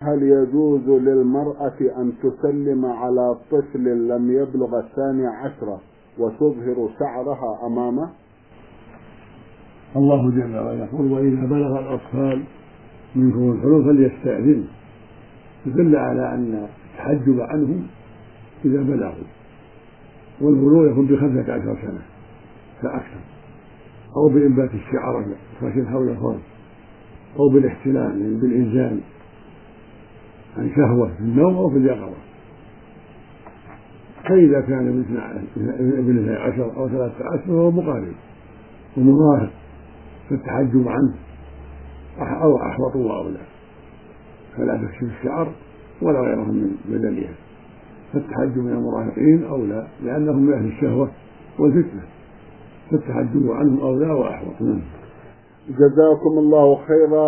هل يجوز للمرأة أن تسلم على طفل لم يبلغ 12 وتظهر شعرها أمامه؟ الله جل وعلا يقول: وإذا بلغ الأطفال منكم الحلم فليستأذنوا، يدل على أن التحجب عنهم إذا بلغوا، والبلوغ يكون ب15 سنة فأكثر، أو بإنبات الشعر فاشل حول الفرج، أو بالاحتلام بالإنزال عن شهوة في النوم أو في اليقظة. فإذا كان ابن 12 أو 13 فهو مقارب ومراهق، فالتحجب عنه أو أحوط وأولى، فلا تكشف الشعر ولا غيرهم من بدنها، فالتحجب من المراهقين أولى لأنهم من أهل الشهوة والفتنة، فالتحجب عنهم أولى وأحوط. جزاكم الله خيرا.